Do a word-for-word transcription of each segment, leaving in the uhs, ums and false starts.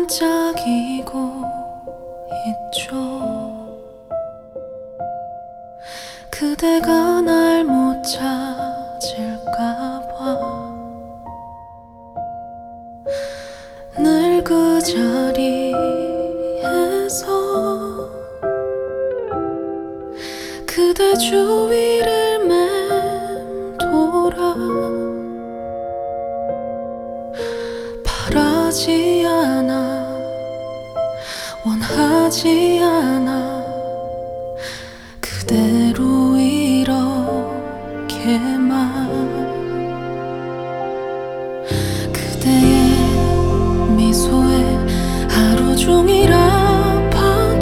반짝이고 있죠. 그대가 날 못 찾을까봐 늘 그 자리에서 그대 주위를 맴돌아 바라지 않아 원하지 않아 그대로 이렇게만 그대의 미소에 하루 종일 아파도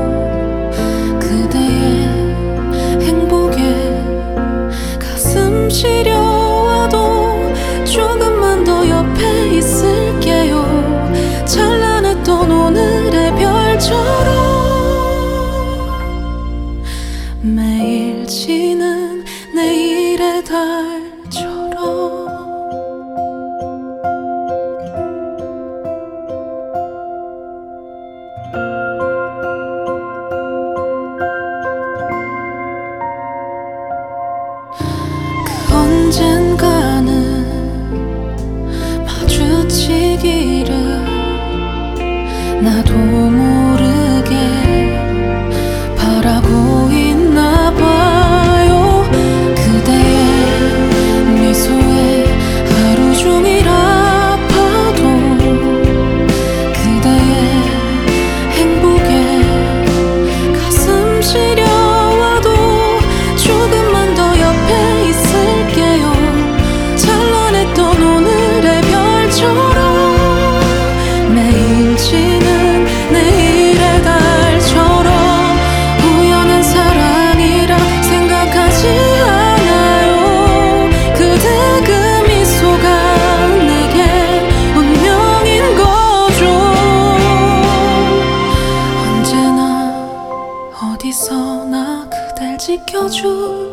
그대의 행복에 가슴 시려와도 조금만 더 옆에 있을게요. 찬란했던 오늘의 별처럼 매일 지는 내일의 달처럼 그 언젠가는 마주치기를 나도 모르게 바라고 있나 봐요. 그대의 미소에 하루 종일 아파도 그대의 행복에 가슴 시려와도 조금만 더 옆에 있을게요. 찬란했던 오늘의 별처럼 매일 지는 내일의 달처럼 우연한 사랑이라 생각하지 않아요. 그대 그 미소가 내게 운명인 거죠. 언제나 어디서나 그댈 지켜줄